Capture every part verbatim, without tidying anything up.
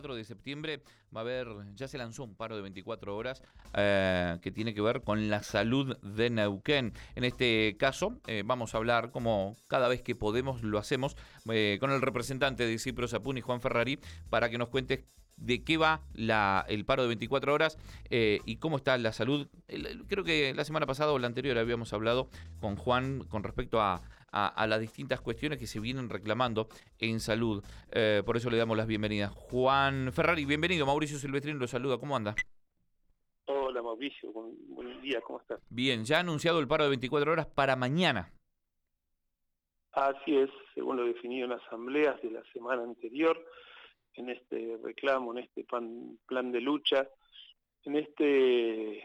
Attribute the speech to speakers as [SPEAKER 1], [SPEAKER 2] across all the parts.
[SPEAKER 1] cuatro de septiembre va a haber, ya se lanzó un paro de veinticuatro horas eh, que tiene que ver con la salud de Neuquén. En este caso eh, vamos a hablar, como cada vez que podemos lo hacemos, eh, con el representante de Cipro Sapuni, Juan Ferrari, para que nos cuente de qué va la, el paro de veinticuatro horas eh, y cómo está la salud. El, creo que la semana pasada o la anterior habíamos hablado con Juan con respecto a, a, a las distintas cuestiones que se vienen reclamando en salud. Eh, por eso le damos las bienvenidas. Juan Ferrari, bienvenido. Mauricio Silvestrini lo saluda. ¿Cómo anda?
[SPEAKER 2] Hola Mauricio, buen, buen día, ¿cómo estás?
[SPEAKER 1] Bien, ya ha anunciado el paro de veinticuatro horas para mañana.
[SPEAKER 2] Así es, según lo definido en asambleas de la semana anterior, en este reclamo, en este pan, plan de lucha, en este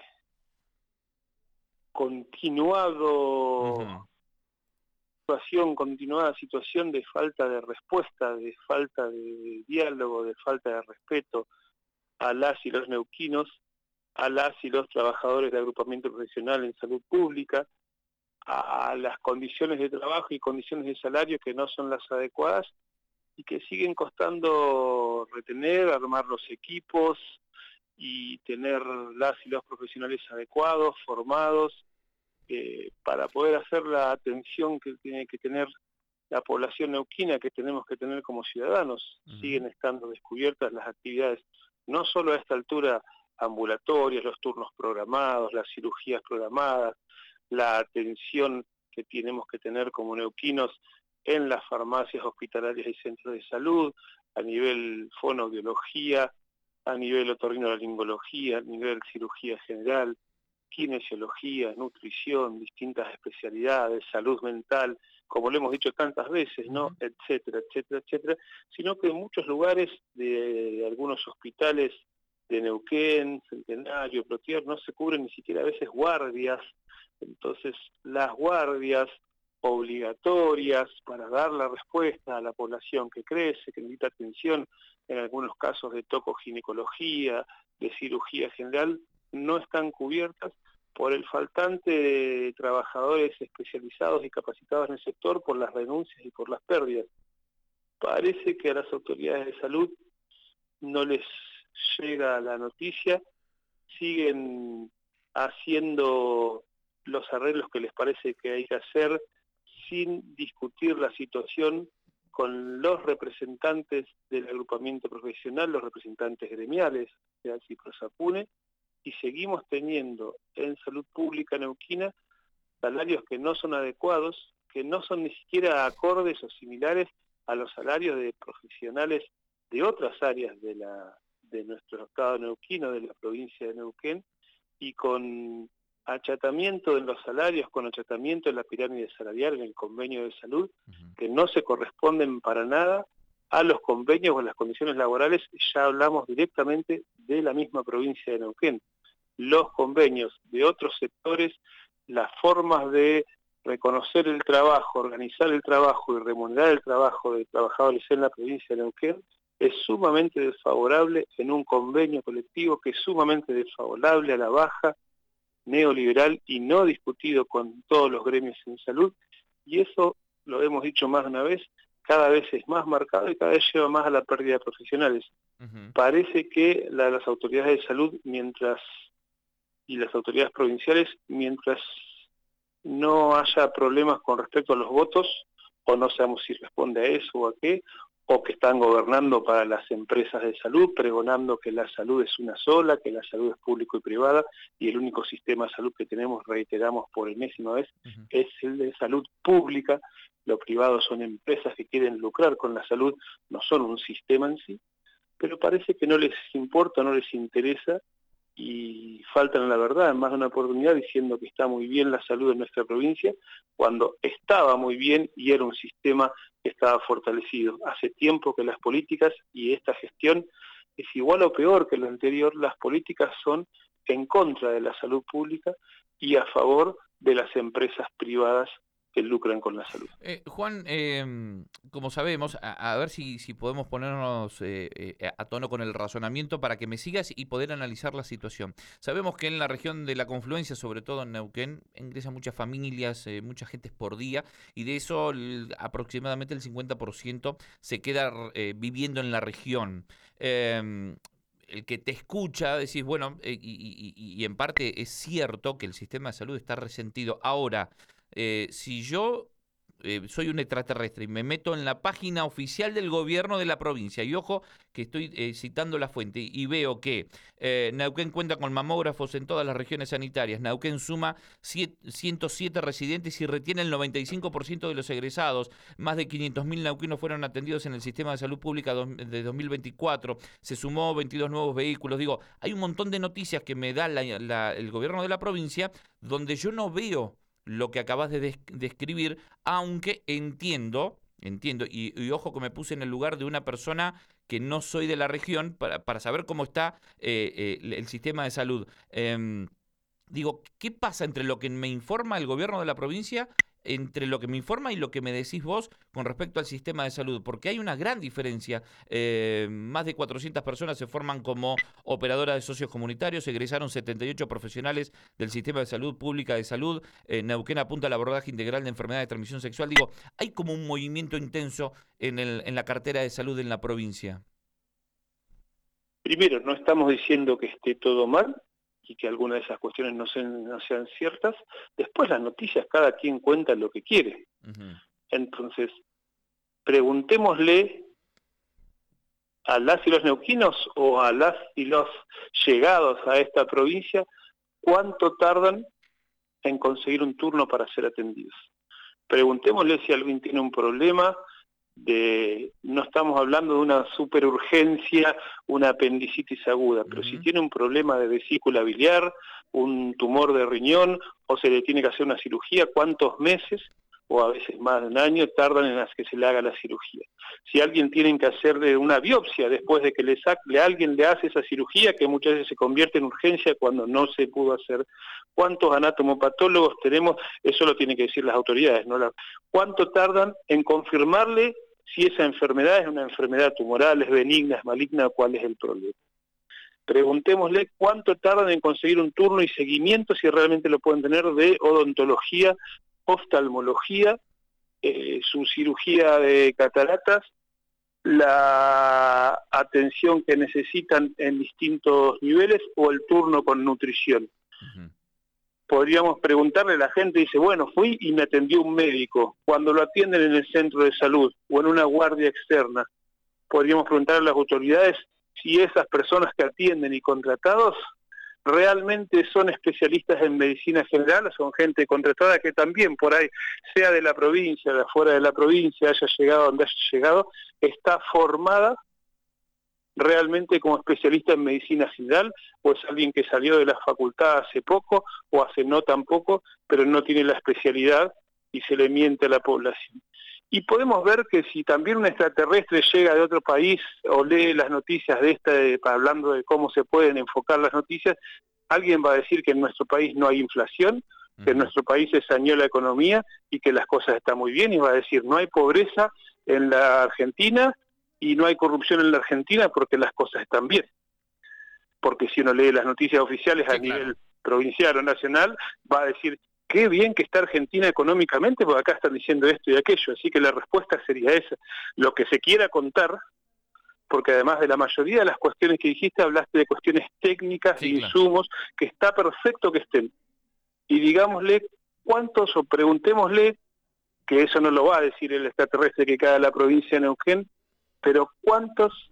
[SPEAKER 2] continuado
[SPEAKER 1] Uh-huh.
[SPEAKER 2] situación, continuada situación de falta de respuesta, de falta de diálogo, de falta de respeto a las y los neuquinos, a las y los trabajadores de agrupamiento profesional en salud pública, a las condiciones de trabajo y condiciones de salario que no son las adecuadas y que siguen costando retener, armar los equipos y tener las y los profesionales adecuados, formados, eh, para poder hacer la atención que tiene que tener la población neuquina, que tenemos que tener como ciudadanos.
[SPEAKER 1] Uh-huh.
[SPEAKER 2] Siguen estando descubiertas las actividades, no solo a esta altura ambulatorias, los turnos programados, las cirugías programadas, la atención que tenemos que tener como neuquinos en las farmacias hospitalarias y centros de salud, a nivel fonoaudiología, a nivel otorrinolaringología, a nivel cirugía general, kinesiología, nutrición, distintas especialidades, salud mental, como lo hemos dicho tantas veces, ¿no?
[SPEAKER 1] Uh-huh.
[SPEAKER 2] etcétera, etcétera, etcétera, sino que en muchos lugares de, de algunos hospitales de Neuquén, Centenario, Plotier, no se cubren ni siquiera a veces guardias. Entonces, las guardias obligatorias para dar la respuesta a la población que crece, que necesita atención, en algunos casos de tocoginecología, de cirugía general, no están cubiertas por el faltante de trabajadores especializados y capacitados en el sector, por las renuncias y por las pérdidas. Parece que a las autoridades de salud no les llega la noticia, siguen haciendo los arreglos que les parece que hay que hacer sin discutir la situación con los representantes del agrupamiento profesional, los representantes gremiales de Cipro Sapuni, y seguimos teniendo en salud pública neuquina salarios que no son adecuados, que no son ni siquiera acordes o similares a los salarios de profesionales de otras áreas de la de nuestro estado neuquino, de la provincia de Neuquén, y con achatamiento en los salarios, con achatamiento en la pirámide salarial, en el convenio de salud, uh-huh, que no se corresponden para nada a los convenios o las condiciones laborales. Ya hablamos directamente de la misma provincia de Neuquén. Los convenios de otros sectores, las formas de reconocer el trabajo, organizar el trabajo y remunerar el trabajo de trabajadores en la provincia de Neuquén es sumamente desfavorable en un convenio colectivo que es sumamente desfavorable a la baja, neoliberal y no discutido con todos los gremios en salud, y eso, lo hemos dicho más de una vez, cada vez es más marcado y cada vez lleva más a la pérdida de profesionales. Uh-huh. Parece que la, las autoridades de salud, mientras y las autoridades provinciales, mientras no haya problemas con respecto a los votos, o no sabemos si responde a eso o a qué, o que están gobernando para las empresas de salud, pregonando que la salud es una sola, que la salud es público y privada, y el único sistema de salud que tenemos, reiteramos por enésima vez, uh-huh, es el de salud pública. Lo privado son empresas que quieren lucrar con la salud, no son un sistema en sí, pero parece que no les importa, no les interesa, y faltan a la verdad en más de una oportunidad diciendo que está muy bien la salud en nuestra provincia, cuando estaba muy bien y era un sistema que estaba fortalecido. Hace tiempo que las políticas y esta gestión es igual o peor que lo anterior. Las políticas son en contra de la salud pública y a favor de las empresas privadas que lucran con la salud.
[SPEAKER 1] Eh, Juan, eh, como sabemos, a, a ver si, si podemos ponernos eh, eh, a tono con el razonamiento para que me sigas y poder analizar la situación. Sabemos que en la región de la confluencia, sobre todo en Neuquén, ingresan muchas familias, eh, mucha gente por día, y de eso el, aproximadamente el cincuenta por ciento se queda eh, viviendo en la región. Eh, el que te escucha, decís, bueno, eh, y, y, y en parte es cierto que el sistema de salud está resentido. Ahora, eh, si yo eh, soy un extraterrestre y me meto en la página oficial del gobierno de la provincia, y ojo que estoy eh, citando la fuente, y veo que eh, Neuquén cuenta con mamógrafos en todas las regiones sanitarias, Neuquén suma ciento siete residentes y retiene el noventa y cinco por ciento de los egresados, más de quinientos mil neuquinos fueron atendidos en el sistema de salud pública de dos mil veinticuatro, se sumó veintidós nuevos vehículos, digo, hay un montón de noticias que me da la, la, el gobierno de la provincia donde yo no veo lo que acabas de des- describir, aunque entiendo, entiendo, y, y ojo que me puse en el lugar de una persona que no soy de la región para, para saber cómo está eh, eh, el sistema de salud. Eh, digo, ¿qué pasa entre lo que me informa el gobierno de la provincia, entre lo que me informa y lo que me decís vos con respecto al sistema de salud? Porque hay una gran diferencia. Eh, más de cuatrocientas personas se forman como operadoras de socios comunitarios, egresaron setenta y ocho profesionales del sistema de salud pública de salud, eh, Neuquén apunta al abordaje integral de enfermedades de transmisión sexual. Digo, hay como un movimiento intenso en, el, en la cartera de salud en la provincia.
[SPEAKER 2] Primero, no estamos diciendo que esté todo mal y que algunas de esas cuestiones no sean, no sean ciertas. Después las noticias, cada quien cuenta lo que quiere. Uh-huh. Entonces, preguntémosle a las y los neuquinos o a las y los llegados a esta provincia cuánto tardan en conseguir un turno para ser atendidos. Preguntémosle si alguien tiene un problema de, no estamos hablando de una superurgencia, una apendicitis aguda, pero uh-huh. si tiene un problema de vesícula biliar, un tumor de riñón, o se le tiene que hacer una cirugía, ¿cuántos meses, o a veces más de un año, tardan en las que se le haga la cirugía? Si alguien tiene que hacerle una biopsia después de que le saque, alguien le hace esa cirugía, que muchas veces se convierte en urgencia cuando no se pudo hacer. ¿Cuántos anatomopatólogos tenemos? Eso lo tienen que decir las autoridades, ¿no? La, ¿cuánto tardan en confirmarle si esa enfermedad es una enfermedad tumoral, es benigna, es maligna, cuál es el problema? Preguntémosle cuánto tardan en conseguir un turno y seguimiento, si realmente lo pueden tener, de odontología, oftalmología, eh, su cirugía de cataratas, la atención que necesitan en distintos niveles o el turno con nutrición. Uh-huh. Podríamos preguntarle a la gente, dice, bueno, fui y me atendió un médico. Cuando lo atienden en el centro de salud o en una guardia externa, podríamos preguntarle a las autoridades si esas personas que atienden y contratados realmente son especialistas en medicina general, son gente contratada que también por ahí, sea de la provincia, de afuera de la provincia, haya llegado donde haya llegado, está formada realmente como especialista en medicina general, o es alguien que salió de la facultad hace poco, o hace no tan poco, pero no tiene la especialidad y se le miente a la población. Y podemos ver que si también un extraterrestre llega de otro país o lee las noticias de esta, de, hablando de cómo se pueden enfocar las noticias, alguien va a decir que en nuestro país no hay inflación, uh-huh. que en nuestro país se saneó la economía y que las cosas están muy bien, y va a decir no hay pobreza en la Argentina y no hay corrupción en la Argentina porque las cosas están bien. Porque si uno lee las noticias oficiales sí, a nivel claro. provincial o nacional, va a decir qué bien que está Argentina económicamente, porque acá están diciendo esto y aquello, así que la respuesta sería esa. Lo que se quiera contar, porque además de la mayoría de las cuestiones que dijiste, hablaste de cuestiones técnicas, sí, de insumos, claro. que está perfecto que estén. Y digámosle cuántos, o preguntémosle, que eso no lo va a decir el extraterrestre que cae a la provincia de Neuquén, pero cuántos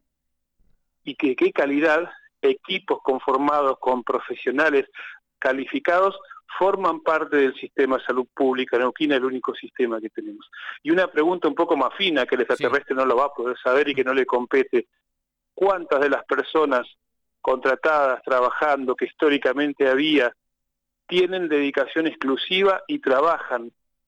[SPEAKER 2] y que qué calidad, equipos conformados con profesionales calificados, forman parte del sistema de salud pública. Neuquén es el único sistema que tenemos. Y una pregunta un poco más fina, que el extraterrestre sí. no lo va a poder saber y que no le compete: ¿cuántas de las personas contratadas, trabajando, que históricamente había, tienen dedicación exclusiva y trabajan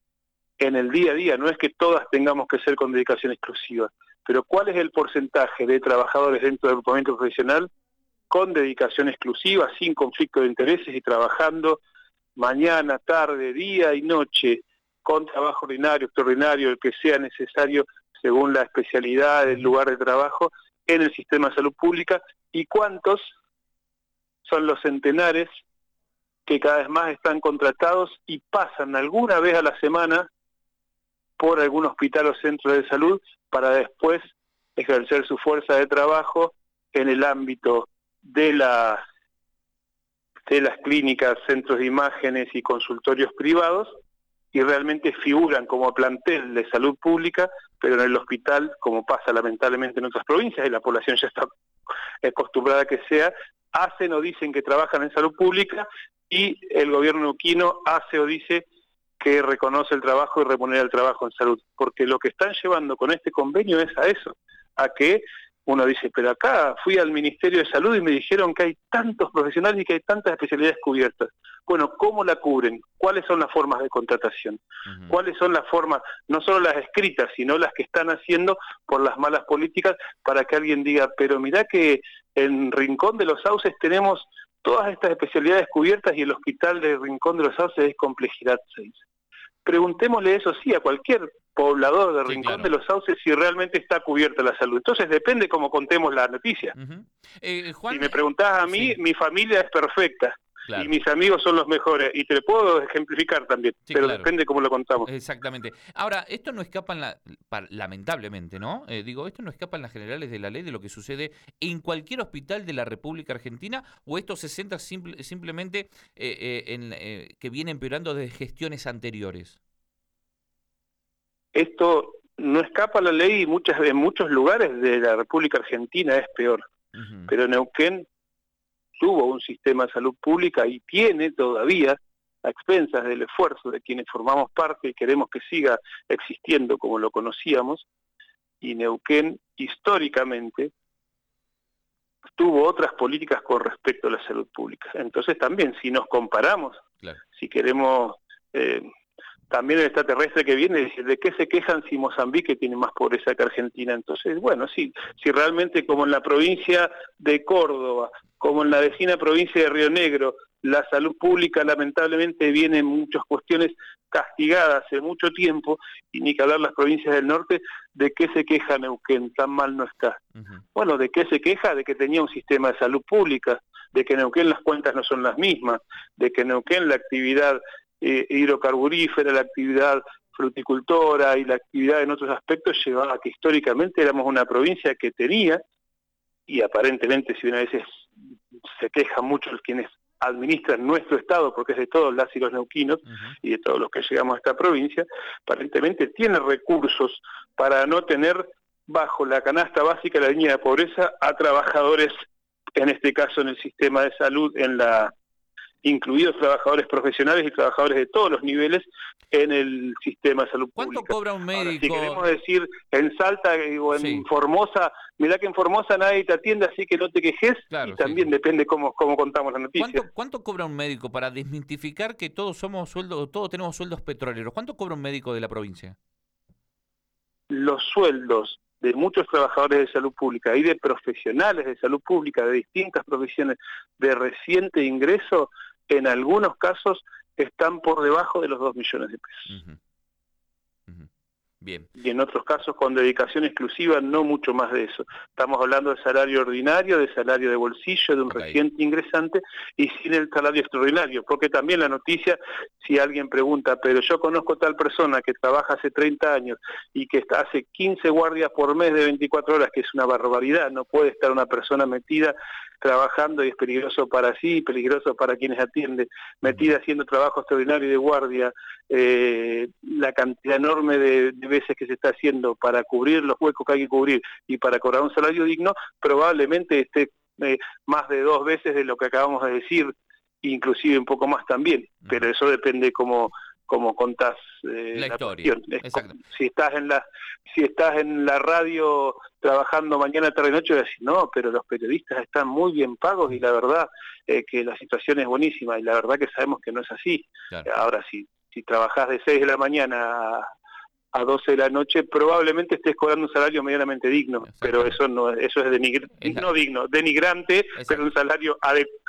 [SPEAKER 2] en el día a día? No es que todas tengamos que ser con dedicación exclusiva, pero ¿cuál es el porcentaje de trabajadores dentro del grupamiento profesional con dedicación exclusiva, sin conflicto de intereses y trabajando mañana, tarde, día y noche, con trabajo ordinario, extraordinario, el que sea necesario según la especialidad del lugar de trabajo en el sistema de salud pública, y cuántos son los centenares que cada vez más están contratados y pasan alguna vez a la semana por algún hospital o centro de salud para después ejercer su fuerza de trabajo en el ámbito de, la, de las clínicas, centros de imágenes y consultorios privados, y realmente figuran como plantel de salud pública, pero en el hospital, como pasa lamentablemente en otras provincias, y la población ya está acostumbrada a que sea, hacen o dicen que trabajan en salud pública, y el gobierno neuquino hace o dice que reconoce el trabajo y remunera el trabajo en salud, porque lo que están llevando con este convenio es a eso, a que uno dice, pero acá fui al Ministerio de Salud y me dijeron que hay tantos profesionales y que hay tantas especialidades cubiertas. Bueno, ¿cómo la cubren? ¿Cuáles son las formas de contratación? Uh-huh. ¿Cuáles son las formas, no solo las escritas, sino las que están haciendo por las malas políticas, para que alguien diga, pero mirá que en Rincón de los Sauces tenemos todas estas especialidades cubiertas y el hospital de Rincón de los Sauces es complejidad seis? Preguntémosle eso sí a cualquier poblador de Rincón sí, claro. de los Sauces si realmente está cubierta la salud. Entonces depende cómo contemos la noticia. Uh-huh. eh, Juan, si me preguntás a mí, sí. mi familia es perfecta. Claro. Y mis amigos son los mejores, y te lo puedo ejemplificar también, sí, pero claro. depende cómo lo contamos.
[SPEAKER 1] Exactamente. Ahora, esto no escapa, en la, lamentablemente, ¿no? Eh, digo, esto no escapa en las generales de la ley de lo que sucede en cualquier hospital de la República Argentina, o esto se centra simple, simplemente eh, eh, en eh, que viene empeorando desde gestiones anteriores.
[SPEAKER 2] Esto no escapa a la ley y muchas, en muchos lugares de la República Argentina es peor, uh-huh. pero Neuquén tuvo un sistema de salud pública y tiene todavía, a expensas del esfuerzo de quienes formamos parte y queremos que siga existiendo como lo conocíamos, y Neuquén históricamente tuvo otras políticas con respecto a la salud pública. Entonces también, si nos comparamos, claro. si queremos... Eh, también el extraterrestre que viene dice, ¿de qué se quejan si Mozambique tiene más pobreza que Argentina? Entonces, bueno, sí, si realmente como en la provincia de Córdoba, como en la vecina provincia de Río Negro, la salud pública lamentablemente viene en muchas cuestiones castigada hace mucho tiempo, y ni que hablar las provincias del norte, ¿de qué se queja Neuquén? Tan mal no está. Uh-huh. Bueno, ¿de qué se queja? De que tenía un sistema de salud pública, de que en Neuquén las cuentas no son las mismas, de que en Neuquén la actividad Eh, hidrocarburífera, la actividad fruticultora y la actividad en otros aspectos llevaba a que históricamente éramos una provincia que tenía, y aparentemente si una vez se quejan muchos quienes administran nuestro estado, porque es de todos las y los neuquinos, uh-huh. y de todos los que llegamos a esta provincia, aparentemente tiene recursos para no tener bajo la canasta básica, la línea de pobreza, a trabajadores, en este caso en el sistema de salud, en la incluidos trabajadores profesionales y trabajadores de todos los niveles en el sistema de salud
[SPEAKER 1] ¿Cuánto
[SPEAKER 2] pública.
[SPEAKER 1] cobra un médico?
[SPEAKER 2] Ahora, si queremos decir en Salta o en sí. Formosa, mirá que en Formosa nadie te atiende, así que no te quejes, claro, y también sí, sí. depende cómo, cómo contamos la noticia.
[SPEAKER 1] ¿Cuánto, ¿Cuánto cobra un médico para desmitificar que todos somos sueldos, todos tenemos sueldos petroleros? ¿Cuánto cobra un médico de la provincia?
[SPEAKER 2] Los sueldos de muchos trabajadores de salud pública y de profesionales de salud pública de distintas profesiones de reciente ingreso, en algunos casos están por debajo de los dos millones de pesos. Uh-huh. Uh-huh. Bien. Y en otros casos con dedicación exclusiva no mucho más de eso. Estamos hablando de salario ordinario, de salario de bolsillo, de un okay. reciente ingresante, y sin el salario extraordinario, porque también la noticia, si alguien pregunta, pero yo conozco tal persona que trabaja hace treinta años y que está, hace quince guardias por mes de veinticuatro horas, que es una barbaridad, no puede estar una persona metida trabajando, y es peligroso para sí, peligroso para quienes atienden, metida haciendo trabajo extraordinario de guardia, eh, la cantidad enorme de, de veces que se está haciendo para cubrir los huecos que hay que cubrir y para cobrar un salario digno, probablemente esté eh, más de dos veces de lo que acabamos de decir, inclusive un poco más también, uh-huh. pero eso depende cómo como contás eh,
[SPEAKER 1] la,
[SPEAKER 2] la
[SPEAKER 1] historia.
[SPEAKER 2] Como, si estás en la si estás en la radio trabajando mañana, tarde y noche, decís, no, pero los periodistas están muy bien pagos y la verdad eh, que la situación es buenísima, y la verdad que sabemos que no es así. Claro. Ahora, si, si trabajás de seis de la mañana a, a doce de la noche, probablemente estés cobrando un salario medianamente digno, pero eso no eso es denigr la... no digno, denigrante, Exacto. pero un salario adecuado,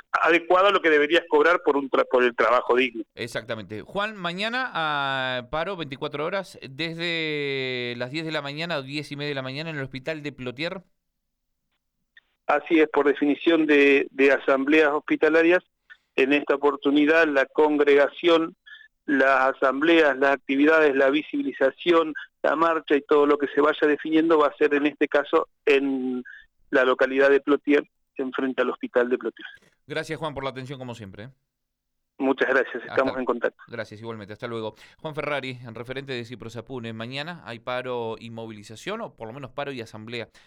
[SPEAKER 2] adecuado a lo que deberías cobrar por un tra por el trabajo digno.
[SPEAKER 1] Exactamente. Juan, mañana a paro veinticuatro horas desde las diez de la mañana o diez y media de la mañana en el hospital de Plotier.
[SPEAKER 2] Así es, por definición de, de asambleas hospitalarias, en esta oportunidad la congregación, las asambleas, las actividades, la visibilización, la marcha y todo lo que se vaya definiendo va a ser en este caso en la localidad de Plotier, enfrente al hospital de Plotier.
[SPEAKER 1] Gracias, Juan, por la atención como siempre. ¿eh?
[SPEAKER 2] Muchas gracias, estamos
[SPEAKER 1] Hasta,
[SPEAKER 2] en contacto.
[SPEAKER 1] Gracias, igualmente. Hasta luego. Juan Ferrari, en referente de Ciprosapune. Mañana hay paro y movilización, o por lo menos paro y asamblea